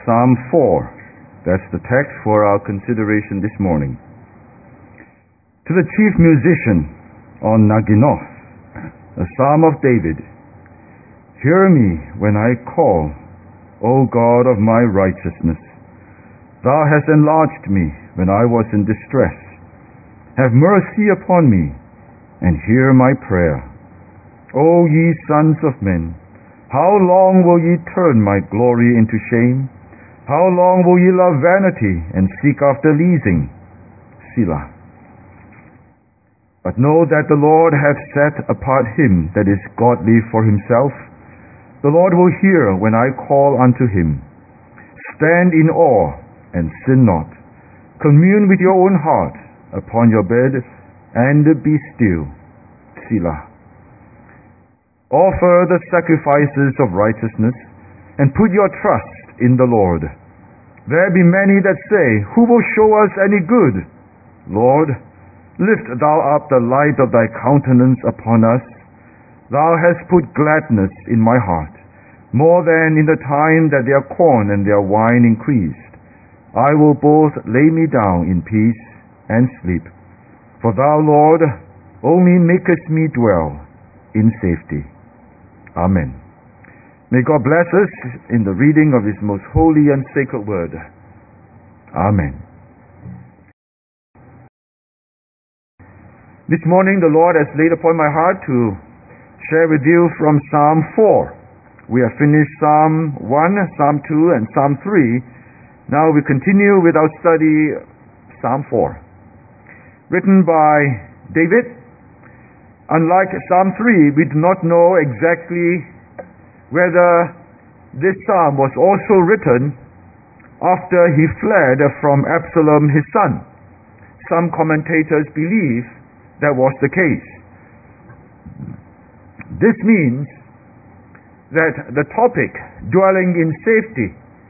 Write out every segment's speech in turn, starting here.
Psalm 4. That's the text for our consideration this morning. To the chief musician on Naginoth, a psalm of David. Hear me when I call, O God of my righteousness. Thou hast enlarged me when I was in distress. Have mercy upon me, and hear my prayer. O ye sons of men, how long will ye turn my glory into shame? How long will ye love vanity and seek after leasing? Selah. But know that the Lord hath set apart him that is godly for himself. The Lord will hear when I call unto him. Stand in awe and sin not. Commune with your own heart upon your bed, and be still. Selah. Offer the sacrifices of righteousness, and put your trust in the Lord. There be many that say, Who will show us any good? Lord, lift thou up the light of thy countenance upon us. Thou hast put gladness in my heart, more than in the time that their corn and their wine increased. I will both lay me down in peace and sleep. For thou, Lord, only makest me dwell in safety. Amen. May God bless us in the reading of His most holy and sacred word. Amen. This morning the Lord has laid upon my heart to share with you from Psalm 4. We have finished Psalm 1, Psalm 2, and Psalm 3. Now we continue with our study, Psalm 4. Written by David. Unlike Psalm 3, we do not know exactly whether this psalm was also written after he fled from Absalom his son. Some commentators believe that was the case. This means that the topic, dwelling in safety,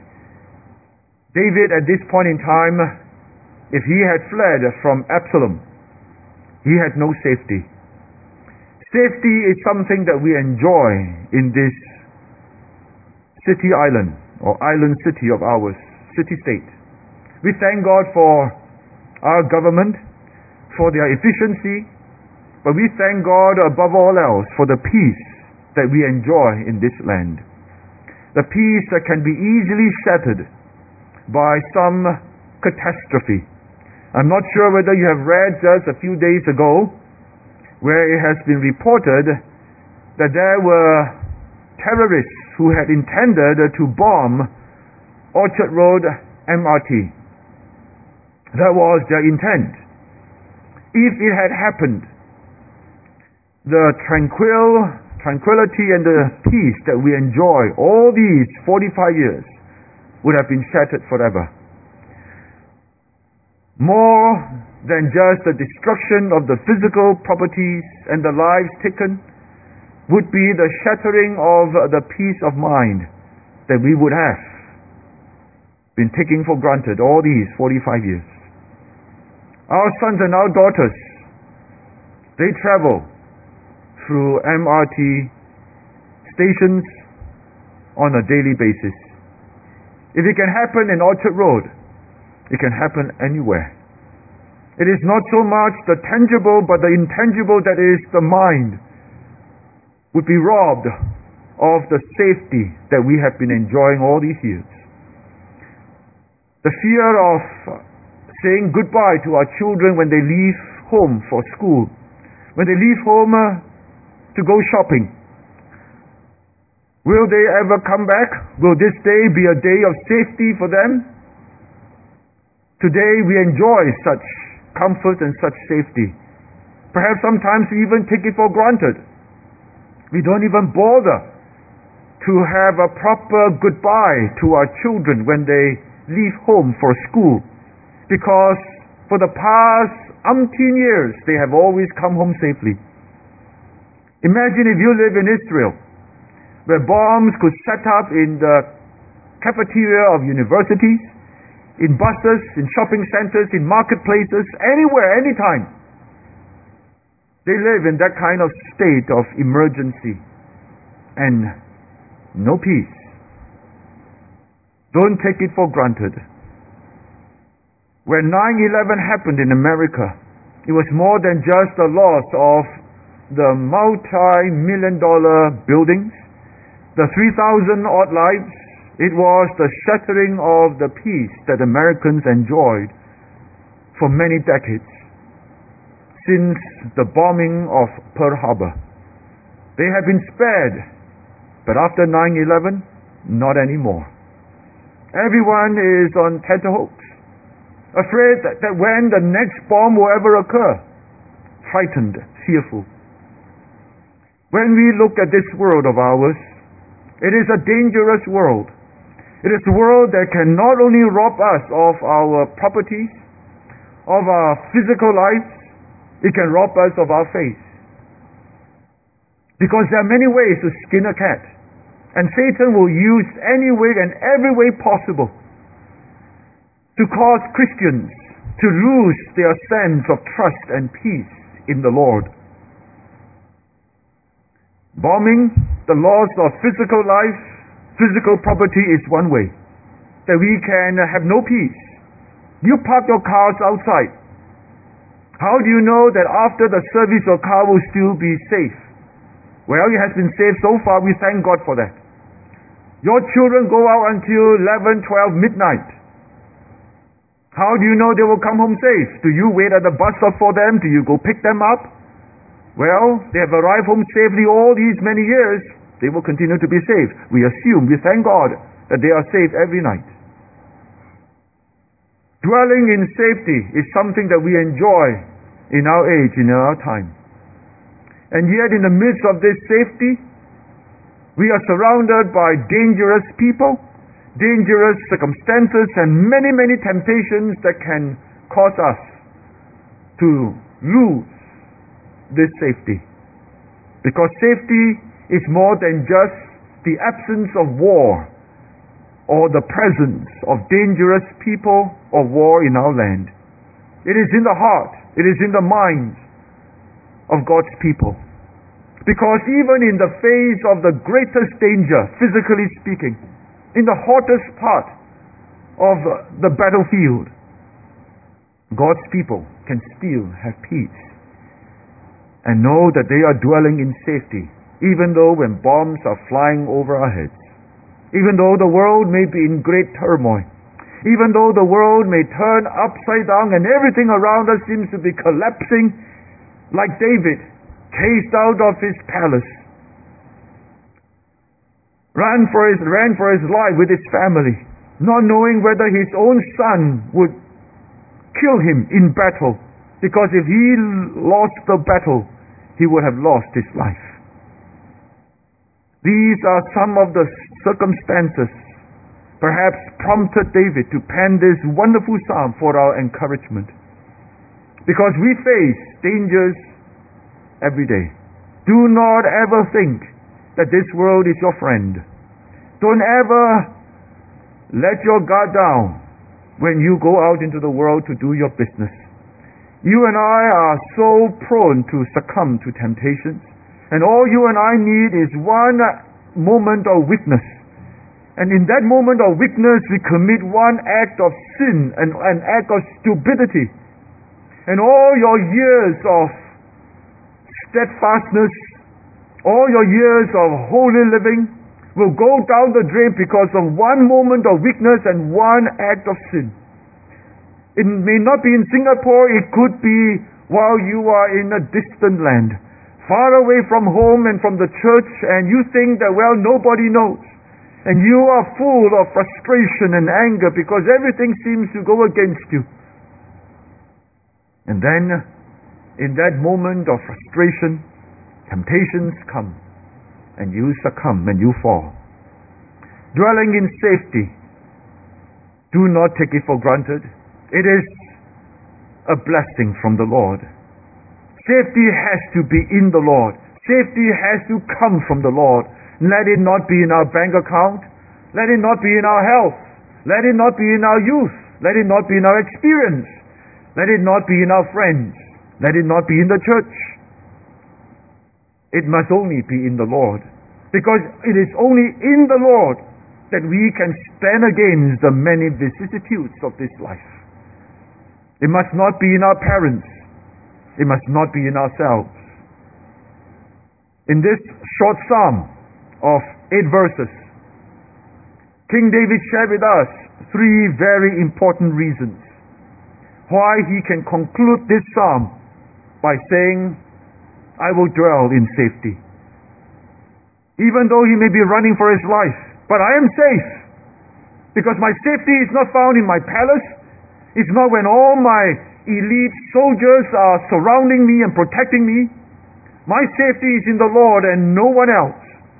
David at this point in time, if he had fled from Absalom, he had no safety. Safety is something that we enjoy in this city island, or island city of ours, city-state. We thank God for our government, for their efficiency, but we thank God above all else for the peace that we enjoy in this land. The peace that can be easily shattered by some catastrophe. I'm not sure whether you have read just a few days ago where it has been reported that there were terrorists who had intended to bomb Orchard Road MRT. That was their intent. If it had happened, the tranquility and the peace that we enjoy all these 45 years would have been shattered forever. More than just the destruction of the physical properties and the lives taken would be the shattering of the peace of mind that we would have been taking for granted all these 45 years. Our sons and our daughters, they travel through MRT stations on a daily basis. If it can happen in Orchard Road, it can happen anywhere. It is not so much the tangible, but the intangible, that is the mind, would be robbed of the safety that we have been enjoying all these years. The fear of saying goodbye to our children when they leave home for school, when they leave home to go shopping. Will they ever come back? Will this day be a day of safety for them? Today we enjoy such comfort and such safety. Perhaps sometimes we even take it for granted. We don't even bother to have a proper goodbye to our children when they leave home for school, because for the past umpteen years they have always come home safely. Imagine if you live in Israel, where bombs could set up in the cafeteria of universities, in buses, in shopping centers, in marketplaces, anywhere, anytime. They live in that kind of state of emergency and no peace. Don't take it for granted. When 9/11 happened in America, it was more than just the loss of the multi-million-dollar buildings, the 3,000 odd lives. It was the shattering of the peace that Americans enjoyed for many decades since the bombing of Pearl Harbor. They have been spared, but after 9/11, not anymore. Everyone is on tenterhooks, afraid that when the next bomb will ever occur, frightened, fearful. When we look at this world of ours, it is a dangerous world. It is a world that can not only rob us of our properties, of our physical lives, it can rob us of our faith. Because there are many ways to skin a cat, and Satan will use any way and every way possible to cause Christians to lose their sense of trust and peace in the Lord. Bombing, the loss of physical life, physical property is one way that we can have no peace. You park your cars outside. How do you know that after the service your car will still be safe? Well, it has been safe so far. We thank God for that. Your children go out until 11, 12, midnight. How do you know they will come home safe? Do you wait at the bus stop for them? Do you go pick them up? Well, they have arrived home safely all these many years. They will continue to be safe. We assume, we thank God that they are safe every night. Dwelling in safety is something that we enjoy in our age, in our time. And yet in the midst of this safety, we are surrounded by dangerous people, dangerous circumstances, and many, many temptations that can cause us to lose this safety. Because safety is more than just the absence of war or the presence of dangerous people or war in our land. It is in the heart, it is in the minds of God's people. Because even in the face of the greatest danger, physically speaking, in the hottest part of the battlefield, God's people can still have peace and know that they are dwelling in safety, even though when bombs are flying over our heads, even though the world may be in great turmoil, even though the world may turn upside down and everything around us seems to be collapsing, like David, chased out of his palace, ran for his life with his family, not knowing whether his own son would kill him in battle, because if he lost the battle, he would have lost his life. These are some of the circumstances perhaps prompted David to pen this wonderful psalm for our encouragement. Because we face dangers every day. Do not ever think that this world is your friend. Don't ever let your guard down when you go out into the world to do your business. You and I are so prone to succumb to temptations, and all you and I need is one moment of weakness. And in that moment of weakness, we commit one act of sin and an act of stupidity. And all your years of steadfastness, all your years of holy living will go down the drain because of one moment of weakness and one act of sin. It may not be in Singapore, it could be while you are in a distant land, far away from home and from the church, and you think that, well, nobody knows. And you are full of frustration and anger because everything seems to go against you. And then, in that moment of frustration, temptations come, and you succumb and you fall. Dwelling in safety, do not take it for granted. It is a blessing from the Lord. Safety has to be in the Lord. Safety has to come from the Lord. Let it not be in our bank account. Let it not be in our health. Let it not be in our youth. Let it not be in our experience. Let it not be in our friends. Let it not be in the church. It must only be in the Lord. Because it is only in the Lord that we can stand against the many vicissitudes of this life. It must not be in our parents. It must not be in ourselves. In this short psalm of 8 verses, King David shared with us 3 very important reasons why he can conclude this psalm by saying, I will dwell in safety. Even though he may be running for his life, but I am safe, because my safety is not found in my palace. It's not when all my elite soldiers are surrounding me and protecting me. My safety is in the Lord and no one else.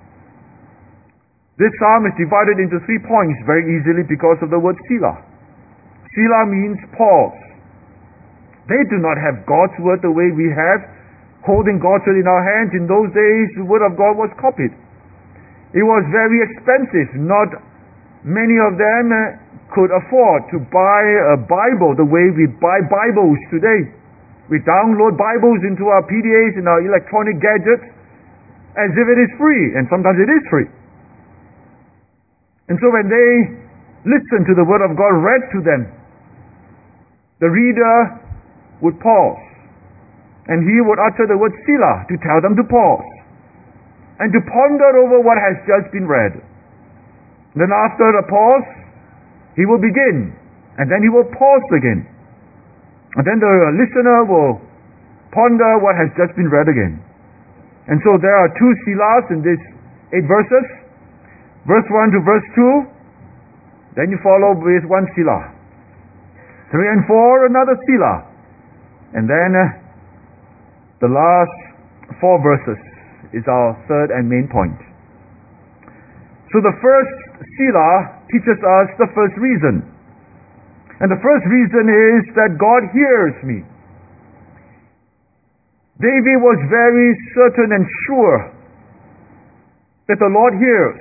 This psalm is divided into 3 points very easily because of the word Selah. Selah means pause. They do not have God's word the way we have, holding God's word in our hands. In those days, the word of God was copied. It was very expensive. Not many of them could afford to buy a Bible the way we buy Bibles today. We download Bibles into our PDAs and our electronic gadgets as if it is free, and sometimes it is free. And so when they listen to the word of God read to them, the reader would pause, and he would utter the word Selah to tell them to pause and to ponder over what has just been read. Then after the pause, he will begin, and then he will pause again. And then the listener will ponder what has just been read again. And so there are 2 Selahs in these 8 verses. Verse 1 to verse 2. Then you follow with 1 Selah. 3 and 4, another Selah. And then the last 4 verses is our third and main point. So the first Selah teaches us the first reason. And the first reason is that God hears me. David was very certain and sure that the Lord hears.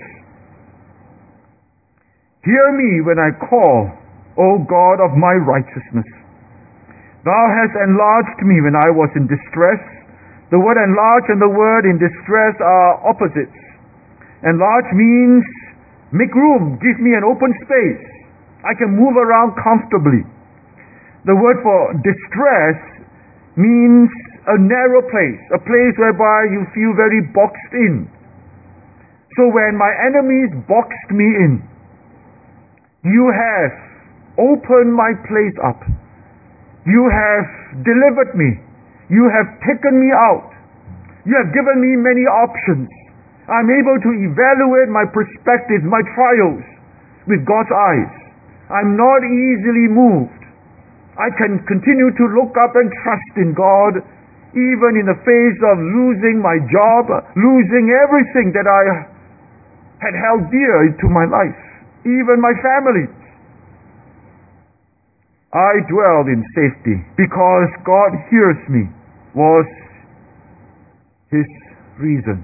Hear me when I call, O God of my righteousness. Thou hast enlarged me when I was in distress. The word enlarge and the word in distress are opposites. Enlarge means make room, give me an open space. I can move around comfortably. The word for distress means a narrow place, a place whereby you feel very boxed in. So when my enemies boxed me in, you have opened my place up. You have delivered me. You have taken me out. You have given me many options. I'm able to evaluate my perspectives, my trials with God's eyes. I'm not easily moved. I can continue to look up and trust in God even in the face of losing my job, losing everything that I had held dear to my life, even my family. I dwelled in safety because God hears me was his reason.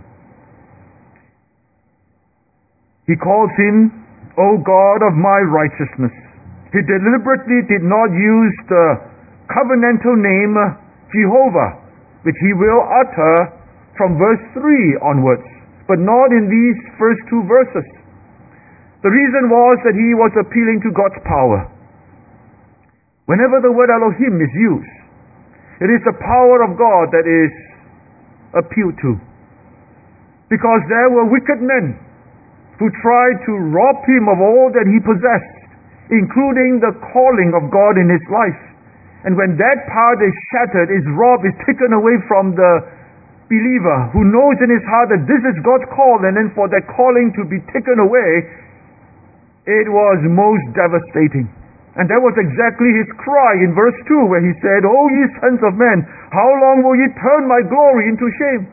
He calls him, O God of my righteousness. He deliberately did not use the covenantal name Jehovah, which he will utter from verse 3 onwards, but not in these first 2 verses. The reason was that he was appealing to God's power. Whenever the word Elohim is used, it is the power of God that is appealed to. Because there were wicked men who tried to rob him of all that he possessed, including the calling of God in his life. And when that part is shattered, is robbed, is taken away from the believer who knows in his heart that this is God's call, and then for that calling to be taken away, it was most devastating. And that was exactly his cry in verse 2, where he said, O ye sons of men, how long will ye turn my glory into shame?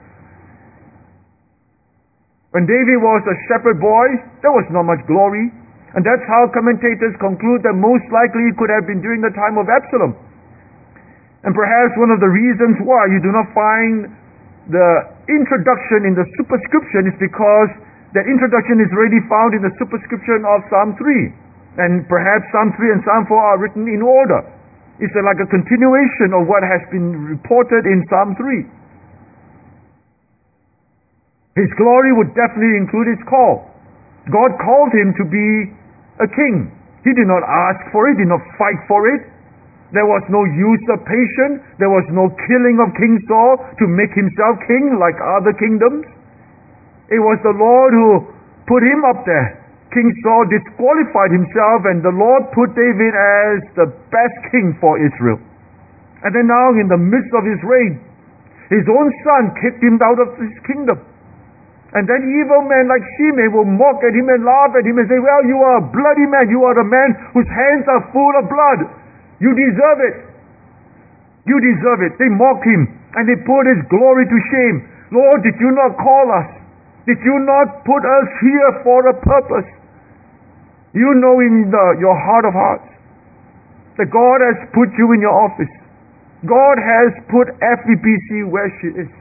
When David was a shepherd boy, there was not much glory. And that's how commentators conclude that most likely it could have been during the time of Absalom. And perhaps one of the reasons why you do not find the introduction in the superscription is because that introduction is already found in the superscription of Psalm 3. And perhaps Psalm 3 and Psalm 4 are written in order. It's like a continuation of what has been reported in Psalm 3. His glory would definitely include his call. God called him to be a king. He did not ask for it, did not fight for it. There was no usurpation. There was no killing of King Saul to make himself king like other kingdoms. It was the Lord who put him up there. King Saul disqualified himself, and the Lord put David as the best king for Israel. And then now in the midst of his reign, his own son kicked him out of his kingdom. And then evil men like Shimei will mock at him and laugh at him and say, well, you are a bloody man. You are the man whose hands are full of blood. You deserve it. You deserve it. They mock him and they put his glory to shame. Lord, did you not call us? Did you not put us here for a purpose? You know in your heart of hearts that God has put you in your office. God has put FEBC where she is.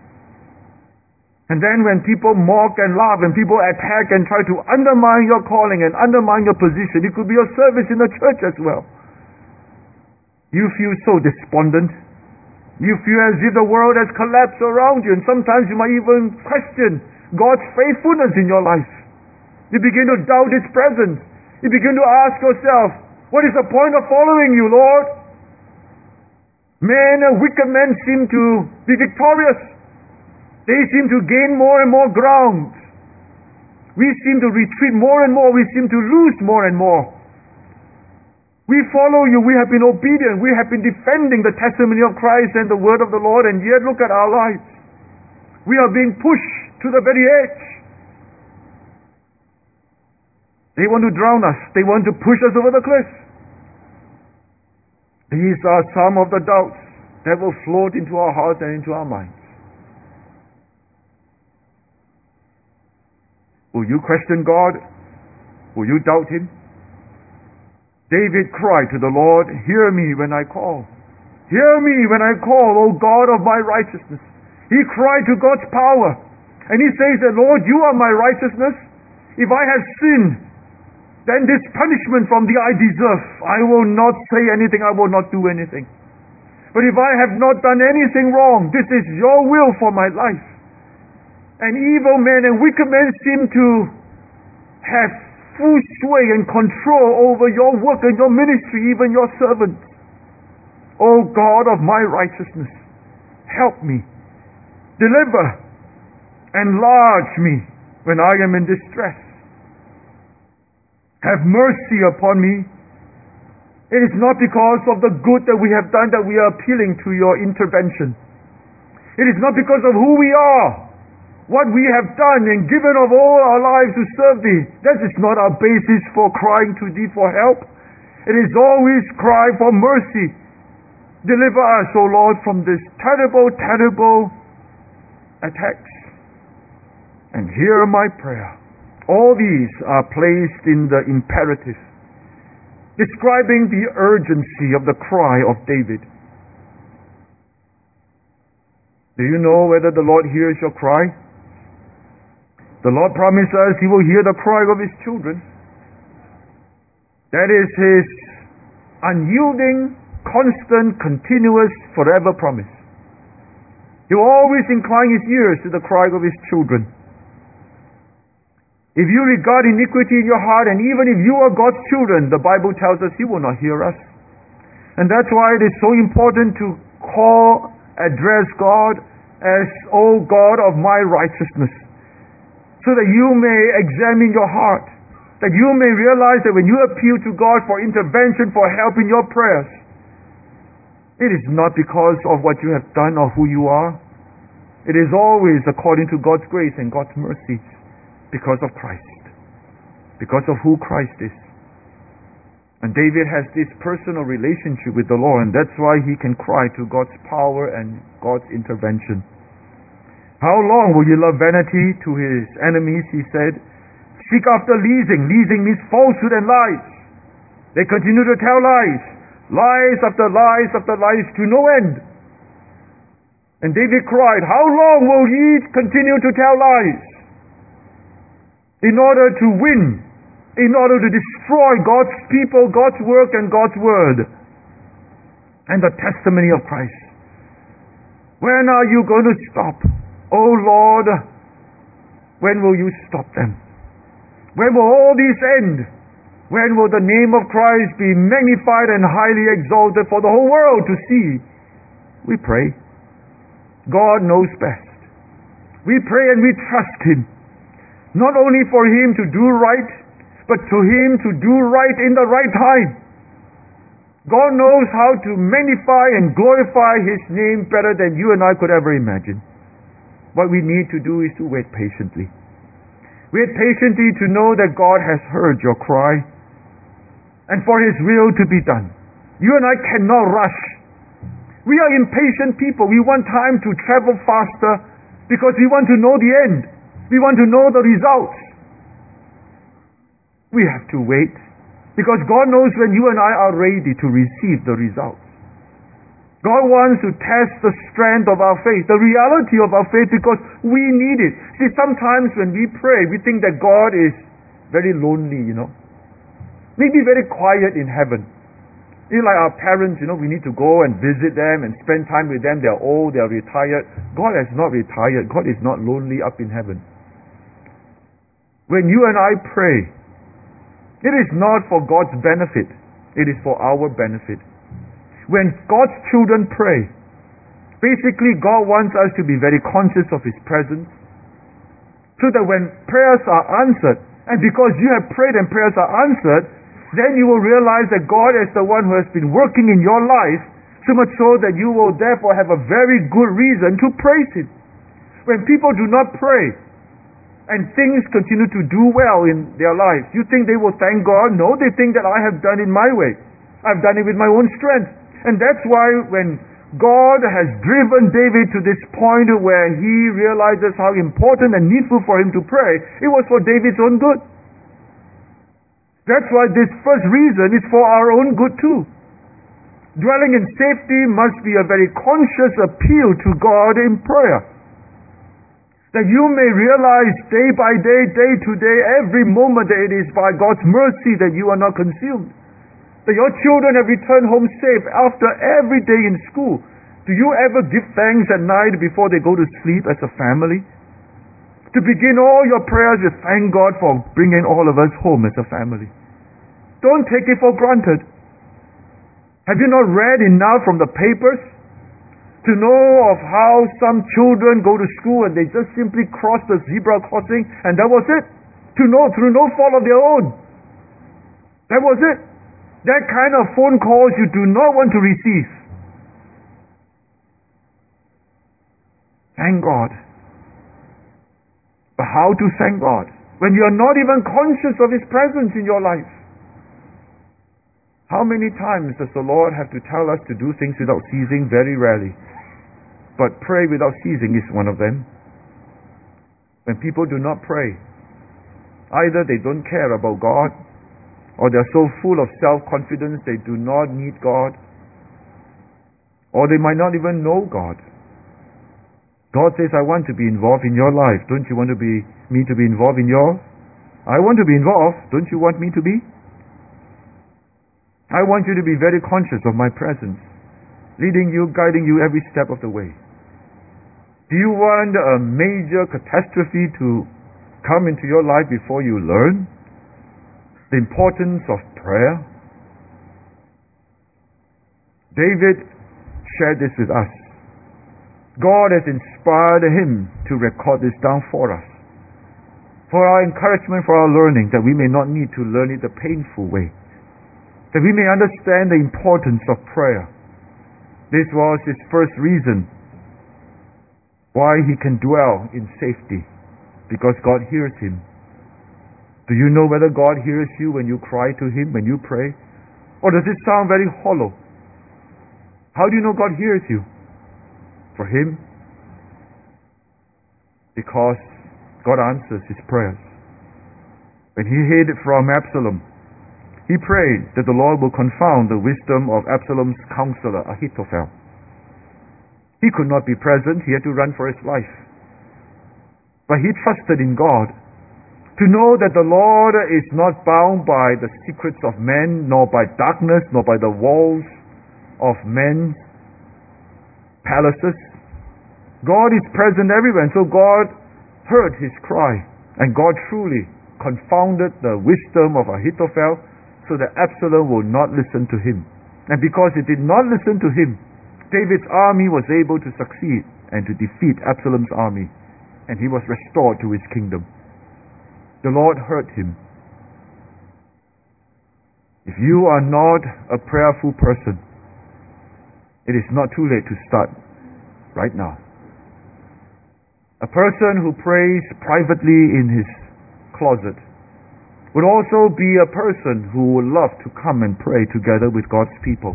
And then when people mock and laugh and people attack and try to undermine your calling and undermine your position, it could be your service in the church as well. You feel so despondent. You feel as if the world has collapsed around you, and sometimes you might even question God's faithfulness in your life. You begin to doubt His presence. You begin to ask yourself, what is the point of following you, Lord? Men and wicked men seem to be victorious. They seem to gain more and more ground. We seem to retreat more and more. We seem to lose more and more. We follow you. We have been obedient. We have been defending the testimony of Christ and the word of the Lord, and yet look at our lives. We are being pushed to the very edge. They want to drown us. They want to push us over the cliff. These are some of the doubts that will float into our hearts and into our minds. Will you question God? Will you doubt Him? David cried to the Lord, hear me when I call. Hear me when I call, O God of my righteousness. He cried to God's power. And he says that, Lord, you are my righteousness. If I have sinned, then this punishment from thee I deserve. I will not say anything, I will not do anything. But if I have not done anything wrong, this is your will for my life. And evil men and wicked men seem to have full sway and control over your work and your ministry, even your servants. O God of my righteousness, help me. Deliver. Enlarge me when I am in distress. Have mercy upon me. It is not because of the good that we have done that we are appealing to your intervention. It is not because of who we are, what we have done and given of all our lives to serve thee. That is not our basis for crying to thee for help. It is always cry for mercy. Deliver us, O Lord, from this terrible, terrible attacks. And hear my prayer. All these are placed in the imperative, describing the urgency of the cry of David. Do you know whether the Lord hears your cry? The Lord promised us He will hear the cry of His children. That is His unyielding, constant, continuous, forever promise. He will always incline His ears to the cry of His children. If you regard iniquity in your heart, and even if you are God's children, the Bible tells us He will not hear us. And that's why it is so important to address God as, O God of my righteousness, so that you may examine your heart, that you may realize that when you appeal to God for intervention, for help in your prayers, it is not because of what you have done or who you are. It is always according to God's grace and God's mercy. Because of Christ. Because of who Christ is. And David has this personal relationship with the Lord, and that's why he can cry to God's power and God's intervention. How long will you love vanity? To his enemies he said, seek after leasing. Leasing means falsehood and lies. They continue to tell lies. Lies after lies after lies to no end. And David cried, how long will ye continue to tell lies? In order to win, in order to destroy God's people, God's work, and God's word, and the testimony of Christ. When are you going to stop? Oh Lord, when will you stop them? When will all this end? When will the name of Christ be magnified and highly exalted for the whole world to see? We pray. God knows best. We pray and we trust Him. Not only for Him to do right, but to Him to do right in the right time. God knows how to magnify and glorify His name better than you and I could ever imagine. What we need to do is to wait patiently. Wait patiently to know that God has heard your cry and for His will to be done. You and I cannot rush. We are impatient people. We want time to travel faster because we want to know the end. We want to know the results. We have to wait because God knows when you and I are ready to receive the results. God wants to test the strength of our faith, the reality of our faith, because we need it. See, sometimes when we pray, we think that God is very lonely, Maybe very quiet in heaven. Like our parents, we need to go and visit them and spend time with them. They're old, they're retired. God is not retired. God is not lonely up in heaven. When you and I pray, it is not for God's benefit. It is for our benefit. When God's children pray, basically God wants us to be very conscious of His presence, so that when prayers are answered, and because you have prayed and prayers are answered, then you will realize that God is the one who has been working in your life, so much so that you will therefore have a very good reason to praise Him. When people do not pray, and things continue to do well in their lives, you think they will thank God? No, they think that I have done it my way. I've done it with my own strength. And that's why when God has driven David to this point where he realizes how important and needful for him to pray, it was for David's own good. That's why this first reason is for our own good too. Dwelling in safety must be a very conscious appeal to God in prayer. That you may realize day by day, day to day, every moment that it is by God's mercy that you are not consumed. That your children have returned home safe after every day in school. Do you ever give thanks at night before they go to sleep as a family? To begin all your prayers with thank God for bringing all of us home as a family. Don't take it for granted. Have you not read enough from the papers to know of how some children go to school and they just simply cross the zebra crossing and that was it? Through no fault of their own. That was it. That kind of phone calls you do not want to receive. Thank God. But how to thank God when you are not even conscious of His presence in your life? How many times does the Lord have to tell us to do things without ceasing? Very rarely. But pray without ceasing is one of them. When people do not pray, either they don't care about God, or they're so full of self-confidence they do not need God, or they might not even know God. God says, I want to be involved in your life. Don't you want me to be involved in yours? I want to be involved. Don't you want me to be? I want you to be very conscious of my presence, leading you, guiding you every step of the way. Do you want a major catastrophe to come into your life before you learn the importance of prayer? David shared this with us. God has inspired him to record this down for us, for our encouragement, for our learning, that we may not need to learn it the painful way, that we may understand the importance of prayer. This was his first reason why he can dwell in safety, because God hears him. Do you know whether God hears you when you cry to Him, when you pray? Or does it sound very hollow? How do you know God hears you? For Him? Because God answers his prayers. When he hid from Absalom, he prayed that the Lord will confound the wisdom of Absalom's counselor, Ahithophel. He could not be present. He had to run for his life. But he trusted in God to know that the Lord is not bound by the secrets of men, nor by darkness, nor by the walls of men's palaces. God is present everywhere, and so God heard his cry, and God truly confounded the wisdom of Ahithophel, so that Absalom will not listen to him. And because he did not listen to him, David's army was able to succeed and to defeat Absalom's army, and he was restored to his kingdom. The Lord heard him. If you are not a prayerful person, it is not too late to start right now. A person who prays privately in his closet would also be a person who would love to come and pray together with God's people.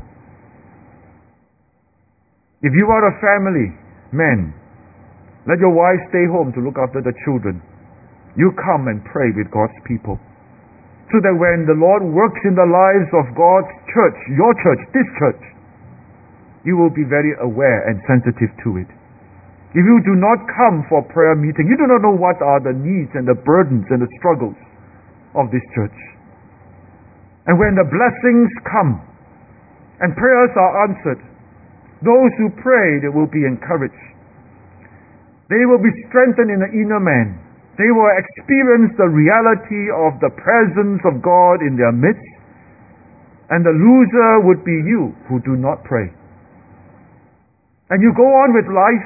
If you are a family man, let your wife stay home to look after the children. You come and pray with God's people, so that when the Lord works in the lives of God's church, your church, this church, you will be very aware and sensitive to it. If you do not come for prayer meeting, you do not know what are the needs and the burdens and the struggles of this church. And when the blessings come and prayers are answered, those who pray, they will be encouraged. They will be strengthened in the inner man. They will experience the reality of the presence of God in their midst. And the loser would be you who do not pray. And you go on with life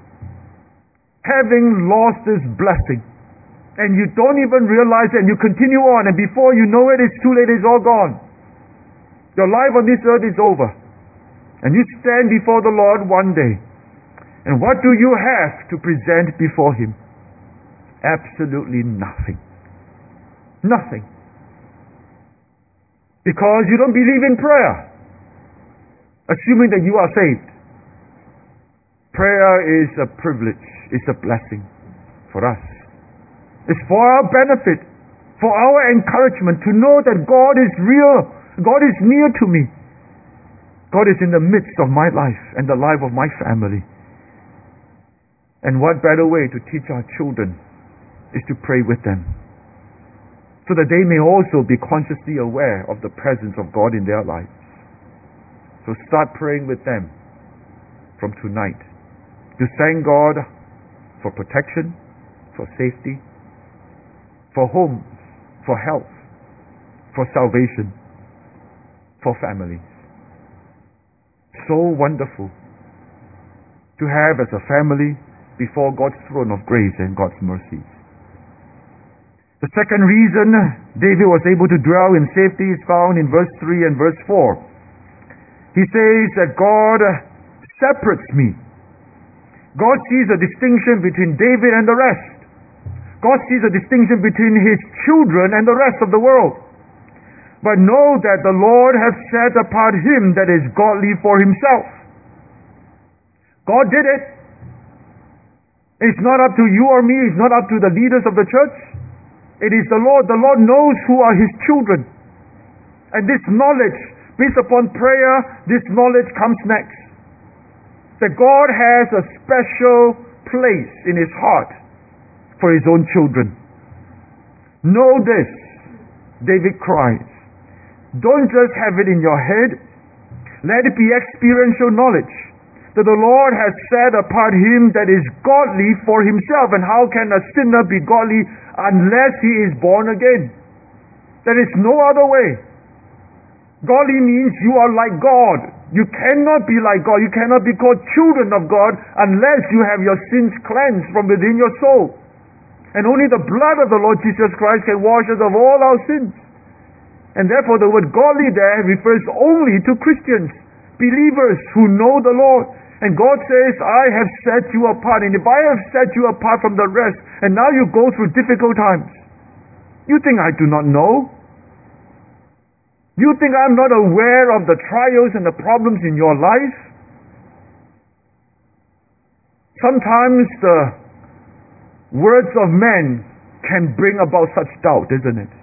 having lost this blessing. And you don't even realize it, and you continue on, and before you know it, it's too late, it's all gone. Your life on this earth is over. And you stand before the Lord one day. And what do you have to present before Him? Absolutely nothing. Nothing. Because you don't believe in prayer, assuming that you are saved. Prayer is a privilege, it's a blessing for us. It's for our benefit, for our encouragement, to know that God is real, God is near to me. God is in the midst of my life and the life of my family. And what better way to teach our children is to pray with them, so that they may also be consciously aware of the presence of God in their lives. So start praying with them from tonight, to thank God for protection, for safety, for homes, for health, for salvation, for families. So wonderful to have as a family before God's throne of grace and God's mercies. The second reason David was able to dwell in safety is found in verse 3 and verse 4. He says that God separates me. God sees a distinction between David and the rest. God sees a distinction between His children and the rest of the world. But know that the Lord has set apart him that is godly for Himself. God did it. It's not up to you or me. It's not up to the leaders of the church. It is the Lord. The Lord knows who are His children. And this knowledge, based upon prayer, this knowledge comes next. That God has a special place in His heart for His own children. Know this, David cries. Don't just have it in your head. Let it be experiential knowledge that the Lord has set apart him that is godly for Himself. And how can a sinner be godly unless he is born again? There is no other way. Godly means you are like God. You cannot be like God. You cannot be called children of God unless you have your sins cleansed from within your soul. And only the blood of the Lord Jesus Christ can wash us of all our sins. And therefore the word godly there refers only to Christians, believers who know the Lord. And God says, I have set you apart. And if I have set you apart from the rest, and now you go through difficult times, you think I do not know? You think I'm not aware of the trials and the problems in your life? Sometimes the words of men can bring about such doubt, isn't it?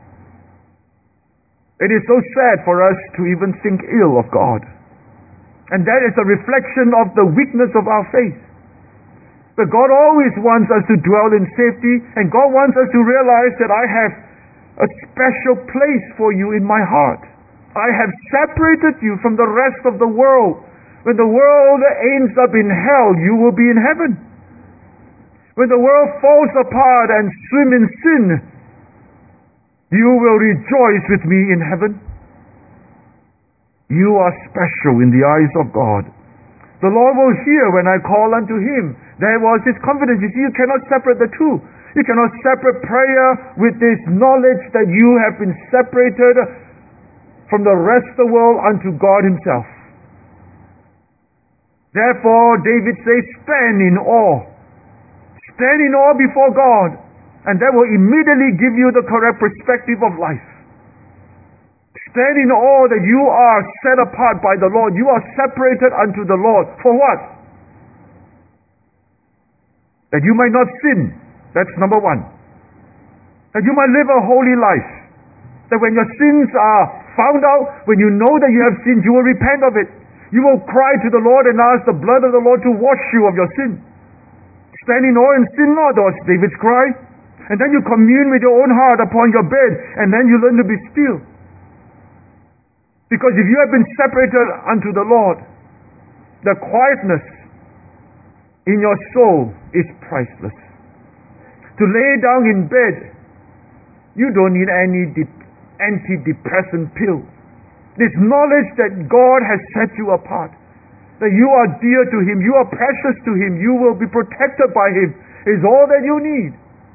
It is so sad for us to even think ill of God. And that is a reflection of the weakness of our faith. But God always wants us to dwell in safety, and God wants us to realize that I have a special place for you in my heart. I have separated you from the rest of the world. When the world ends up in hell, you will be in heaven. When the world falls apart and swim in sin, You will rejoice with me in heaven. You are special in the eyes of God. The Lord will hear when I call unto Him. There was this confidence. You see, you cannot separate the two. You cannot separate prayer with this knowledge that you have been separated from the rest of the world unto God Himself. Therefore, David says, stand in awe. Stand in awe before God, and that will immediately give you the correct perspective of life. Stand in awe that you are set apart by the Lord. You are separated unto the Lord. For what? That you might not sin. That's number one. That you might live a holy life. That when your sins are found out, when you know that you have sinned, you will repent of it. You will cry to the Lord and ask the blood of the Lord to wash you of your sin. Stand in awe and sin not, was David's cry. And then you commune with your own heart upon your bed, and then you learn to be still. Because if you have been separated unto the Lord, the quietness in your soul is priceless. To lay down in bed, you don't need any antidepressant pill. This knowledge that God has set you apart, that you are dear to Him, you are precious to Him, you will be protected by Him, is all that you need.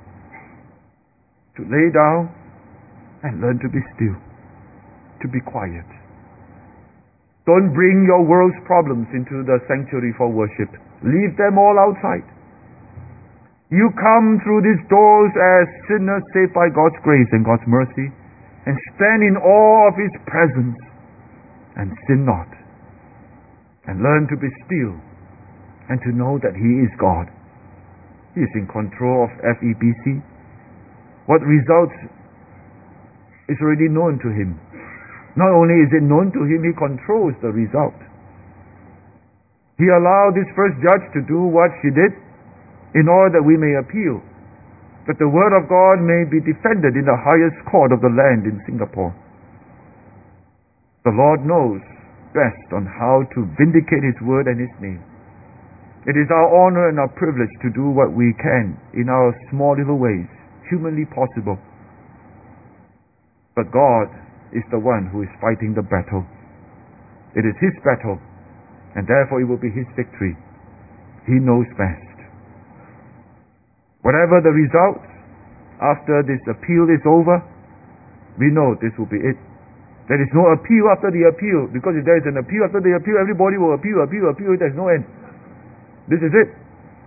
To lay down and learn to be still, to be quiet. Don't bring your world's problems into the sanctuary for worship. Leave them all outside. You come through these doors as sinners saved by God's grace and God's mercy, and stand in awe of His presence, and sin not. And learn to be still, and to know that He is God. He is in control of FEBC. What results is already known to Him. Not only is it known to Him, He controls the result. He allowed this first judge to do what she did in order that we may appeal, that the word of God may be defended in the highest court of the land in Singapore. The Lord knows best on how to vindicate His word and His name. It is our honor and our privilege to do what we can in our small little ways, humanly possible. But God is the one who is fighting the battle. It is His battle, and therefore it will be His victory. He knows best. Whatever the result, after this appeal is over, we know this will be it. There is no appeal after the appeal, because if there is an appeal after the appeal, everybody will appeal, there's no end. This is it.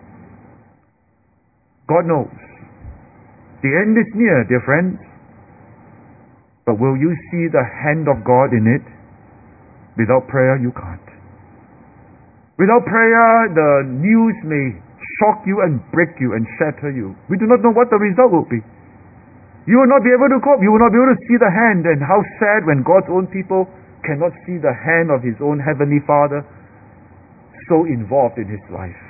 God knows. The end is near, dear friends. But will you see the hand of God in it? Without prayer, you can't. Without prayer, the news may shock you and break you and shatter you. We do not know what the result will be. You will not be able to cope. You will not be able to see the hand. And how sad when God's own people cannot see the hand of His own Heavenly Father so involved in his life,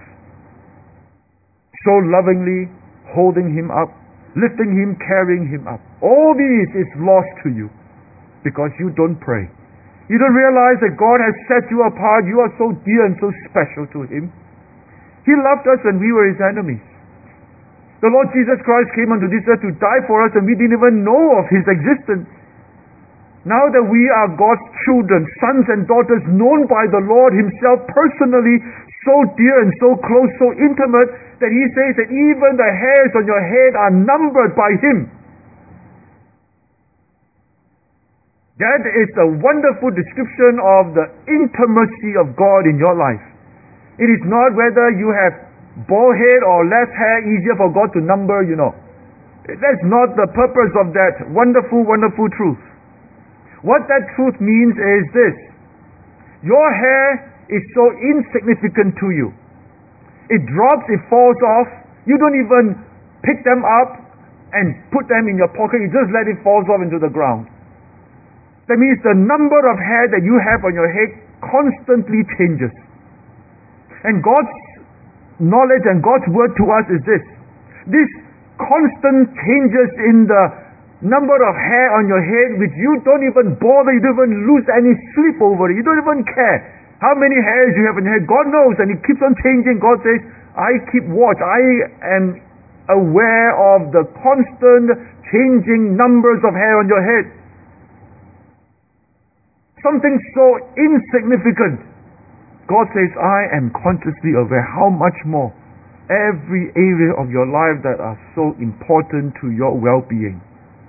so lovingly holding him up, lifting him, carrying him up. All this is lost to you because you don't pray. You don't realize that God has set you apart. You are so dear and so special to Him. He loved us when we were His enemies. The Lord Jesus Christ came unto this earth to die for us, and we didn't even know of His existence. Now that we are God's children, sons and daughters, known by the Lord Himself personally, so dear and so close, so intimate, that He says that even the hairs on your head are numbered by Him. That is a wonderful description of the intimacy of God in your life. It is not whether you have bald head or less hair, easier for God to number, That's not the purpose of that wonderful, wonderful truth. What that truth means is this: your hair is so insignificant to you. It drops, it falls off. You don't even pick them up and put them in your pocket. You just let it fall off into the ground. That means the number of hair that you have on your head constantly changes. And God's knowledge and God's word to us is this: this constant changes in the number of hair on your head, which you don't even bother, you don't even lose any sleep over it, you don't even care how many hairs you have in your head. God knows, and He keeps on changing. God says, I keep watch. I am aware of the constant changing numbers of hair on your head. Something so insignificant. God says, I am consciously aware how much more every area of your life that are so important to your well-being.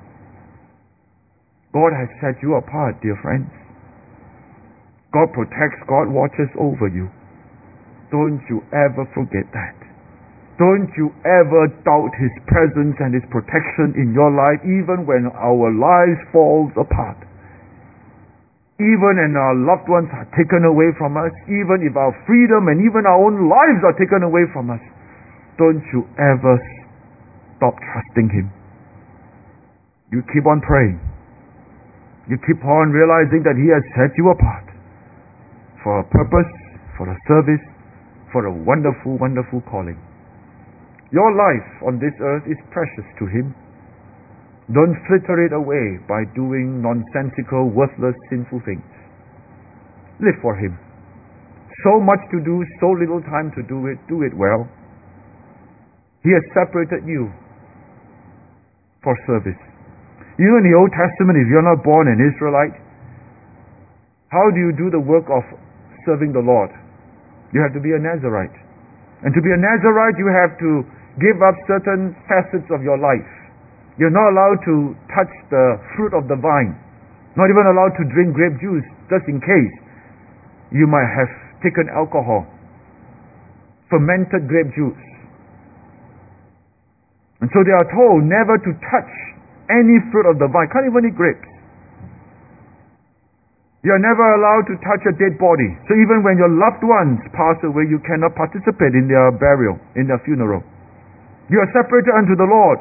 God has set you apart, dear friends. God protects, God watches over you. Don't you ever forget that. Don't you ever doubt His presence and His protection in your life, even when our lives falls apart. Even when our loved ones are taken away from us, even if our freedom and even our own lives are taken away from us, don't you ever stop trusting Him. You keep on praying. You keep on realizing that He has set you apart for a purpose, for a service, for a wonderful, wonderful calling. Your life on this earth is precious to Him. Don't fritter it away by doing nonsensical, worthless, sinful things. Live for Him. So much to do, so little time to do it well. He has separated you for service. You know, in the Old Testament, if you're not born an Israelite, how do you do the work of serving the Lord? You have to be a Nazirite. And to be a Nazirite, you have to give up certain facets of your life. You're not allowed to touch the fruit of the vine. Not even allowed to drink grape juice, just in case you might have taken alcohol. Fermented grape juice. And so they are told never to touch any fruit of the vine. Can't even eat grapes. You are never allowed to touch a dead body. So even when your loved ones pass away, you cannot participate in their burial, in their funeral. You are separated unto the Lord.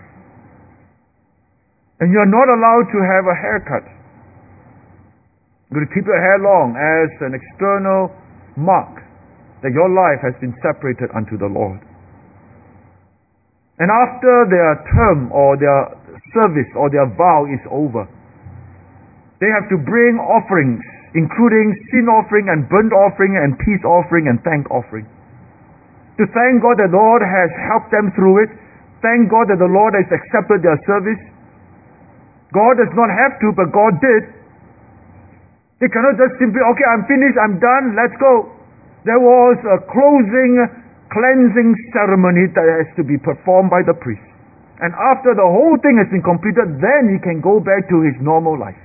And you are not allowed to have a haircut. You're going to keep your hair long as an external mark that your life has been separated unto the Lord. And after their term or their service or their vow is over, they have to bring offerings, including sin offering and burnt offering and peace offering and thank offering. To thank God that the Lord has helped them through it. Thank God that the Lord has accepted their service. God does not have to, but God did. They cannot just simply, okay, I'm finished, I'm done, let's go. There was a closing, cleansing ceremony that has to be performed by the priest. And after the whole thing has been completed, then he can go back to his normal life.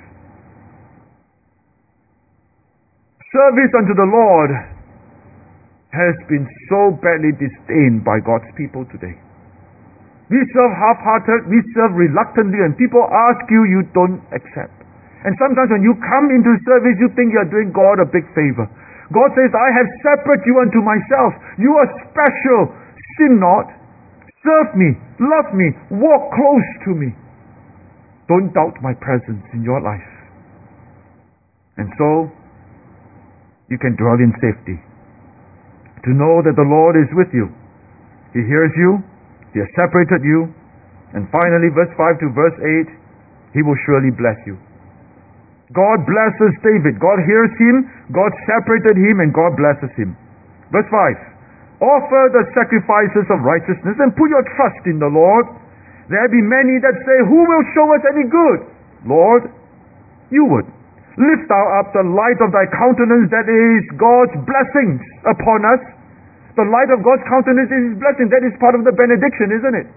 Service unto the Lord has been so badly disdained by God's people today. We serve half-hearted, we serve reluctantly, and people ask you, you don't accept. And sometimes when you come into service, you think you are doing God a big favor. God says, I have separated you unto myself. You are special. Sin not. Serve me. Love me. Walk close to me. Don't doubt my presence in your life. And so, you can dwell in safety. To know that the Lord is with you. He hears you. He has separated you. And finally, verse 5 to verse 8, He will surely bless you. God blesses David. God hears him. God separated him and God blesses him. Verse 5. Offer the sacrifices of righteousness and put your trust in the Lord. There be many that say, who will show us any good? Lord, you would. Lift thou up the light of thy countenance, that is God's blessings upon us. The light of God's countenance is His blessing. That is part of the benediction, isn't it?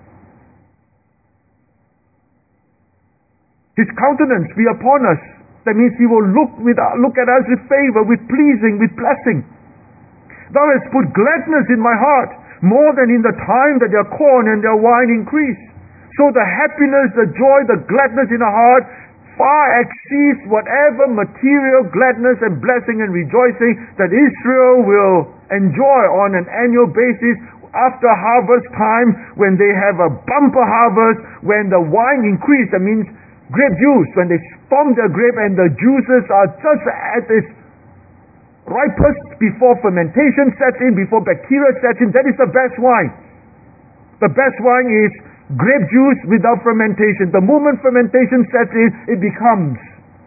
His countenance be upon us. That means He will look at us with favor, with pleasing, with blessing. Thou hast put gladness in my heart, more than in the time that their corn and their wine increase. So the happiness, the joy, the gladness in our heart far exceeds whatever material gladness and blessing and rejoicing that Israel will enjoy on an annual basis after harvest time, when they have a bumper harvest, when the wine increase. That means grape juice, when they storm their grape and the juices are just at its ripest before fermentation sets in, before bacteria sets in. That is the best wine. The best wine is grape juice without fermentation. The moment fermentation sets in, it becomes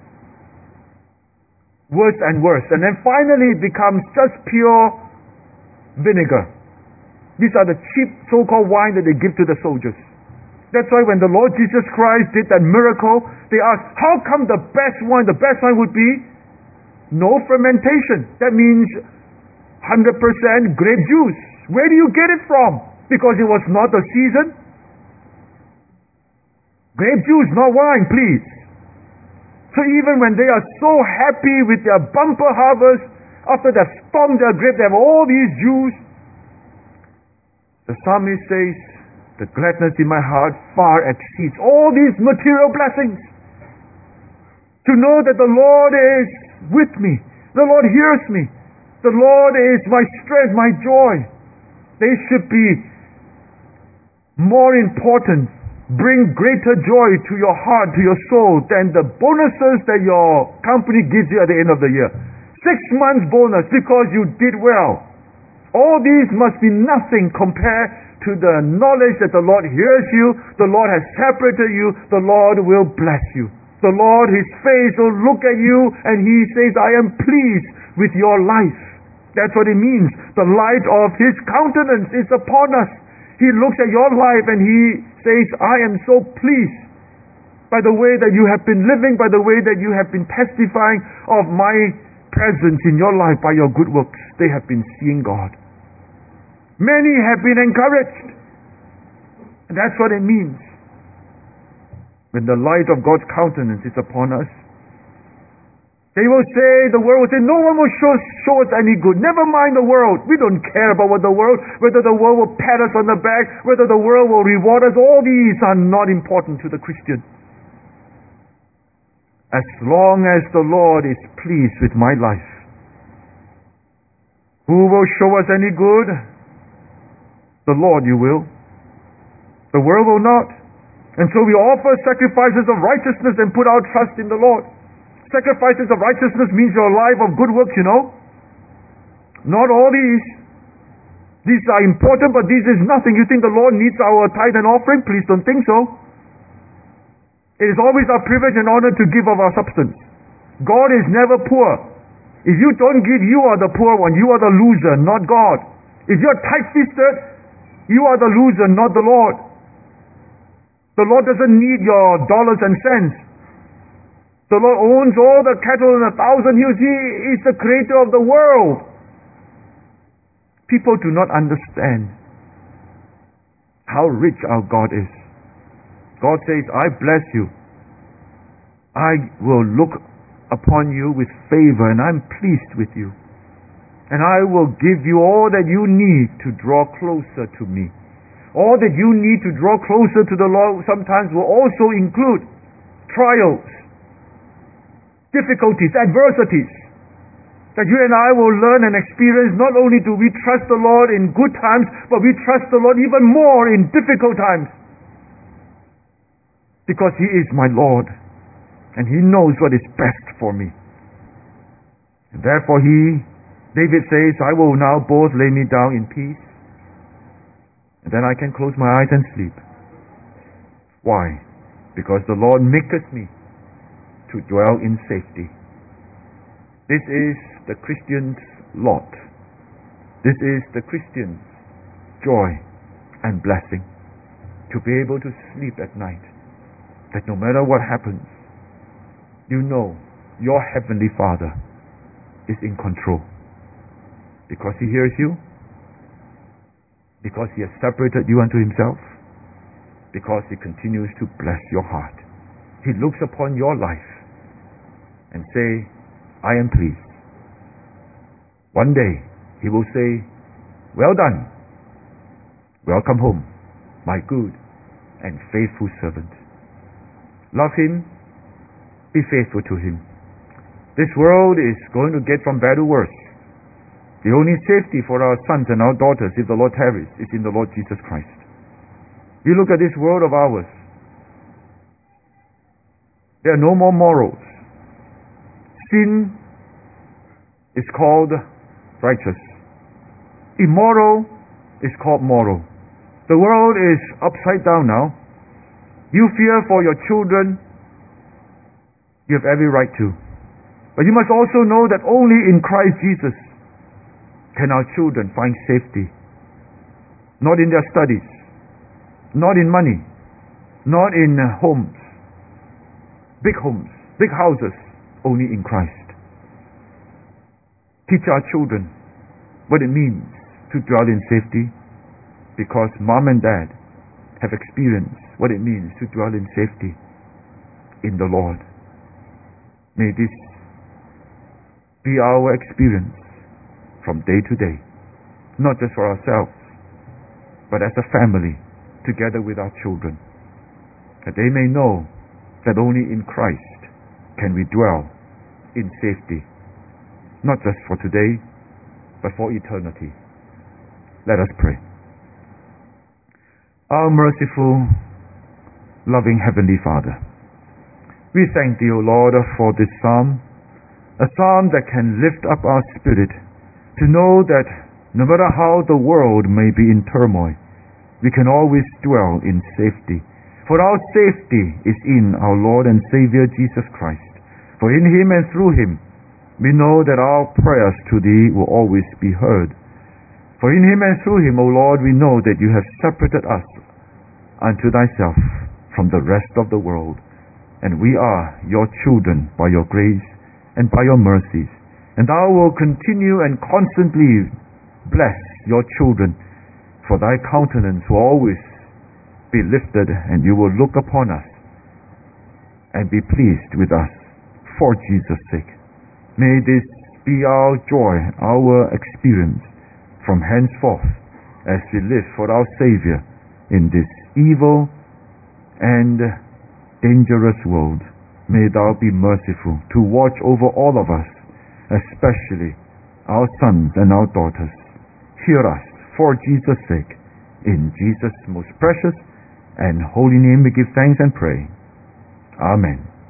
worse and worse. And then finally it becomes just pure vinegar. These are the cheap so-called wine that they give to the soldiers. That's why when the Lord Jesus Christ did that miracle, they asked, how come the best wine would be no fermentation? That means 100% grape juice. Where do you get it from? Because it was not the season. Grape juice, not wine, please. So even when they are so happy with their bumper harvest, after they've stormed their grapes, they have all these juice, the psalmist says, the gladness in my heart far exceeds all these material blessings. To know that the Lord is with me. The Lord hears me. The Lord is my strength, my joy. They should be more important, bring greater joy to your heart, to your soul, than the bonuses that your company gives you at the end of the year. 6 months bonus because you did well. All these must be nothing compared to the knowledge that the Lord hears you, the Lord has separated you, the Lord will bless you. The Lord, His face will look at you and He says, I am pleased with your life. That's what it means. The light of His countenance is upon us. He looks at your life and He says, I am so pleased by the way that you have been living, by the way that you have been testifying of my presence in your life by your good works. They have been seeing God. Many have been encouraged. And that's what it means. When the light of God's countenance is upon us, they will say, the world will say, no one will show us any good. Never mind the world. We don't care about what the world, whether the world will pat us on the back, whether the world will reward us. All these are not important to the Christian. As long as the Lord is pleased with my life, who will show us any good? The Lord you will. The world will not. And so we offer sacrifices of righteousness and put our trust in the Lord. Sacrifices of righteousness means your life of good works, you know. Not all these. These are important, but this is nothing. You think the Lord needs our tithe and offering? Please don't think so. It is always our privilege and honor to give of our substance. God is never poor. If you don't give, you are the poor one. You are the loser, not God. If you're tight-fisted, you are the loser, not the Lord. The Lord doesn't need your dollars and cents. The Lord owns all the cattle on 1,000 hills. He is the creator of the world. People do not understand how rich our God is. God says, I bless you. I will look upon you with favor and I'm pleased with you. And I will give you all that you need to draw closer to me. All that you need to draw closer to the Lord sometimes will also include trials, difficulties, adversities, that you and I will learn and experience. Not only do we trust the Lord in good times, but we trust the Lord even more in difficult times. Because He is my Lord, and He knows what is best for me. And therefore David says, I will now both lay me down in peace, and then I can close my eyes and sleep. Why? Because the Lord maketh me to dwell in safety. This is the Christian's lot. This is the Christian's joy and blessing. To be able to sleep at night. That no matter what happens, you know your Heavenly Father is in control. Because He hears you. Because He has separated you unto Himself. Because He continues to bless your heart. He looks upon your life and say, I am pleased. One day He will say, well done. Welcome home, my good and faithful servant. Love Him. Be faithful to Him. This world is going to get from bad to worse. The only safety for our sons and our daughters, if the Lord tarries, is in the Lord Jesus Christ. You look at this world of ours. There are no more morals. Sin is called righteous. Immoral is called moral. The world is upside down now. You fear for your children. You have every right to. But you must also know that only in Christ Jesus can our children find safety. not in their studies, not in money, not in homes, big houses, only in Christ. Teach our children what it means to dwell in safety, because mom and dad have experienced what it means to dwell in safety in the Lord. May this be our experience from day to day, not just for ourselves, but as a family, together with our children, that they may know that only in Christ can we dwell in safety, not just for today, but for eternity. Let us pray. Our merciful, loving Heavenly Father, we thank Thee, O Lord, for this psalm, a psalm that can lift up our spirit to know that no matter how the world may be in turmoil, we can always dwell in safety. For our safety is in our Lord and Savior Jesus Christ. For in Him and through Him, we know that our prayers to Thee will always be heard. For in Him and through Him, O Lord, we know that You have separated us unto Thyself from the rest of the world, and we are Your children by Your grace and by Your mercies. And Thou will continue and constantly bless Your children, for Thy countenance will always be lifted, and You will look upon us and be pleased with us for Jesus' sake. May this be our joy, our experience from henceforth as we live for our Savior in this evil and dangerous world. May Thou be merciful to watch over all of us, especially our sons and our daughters. Hear us for Jesus' sake. In Jesus' most precious and holy name we give thanks and pray. Amen.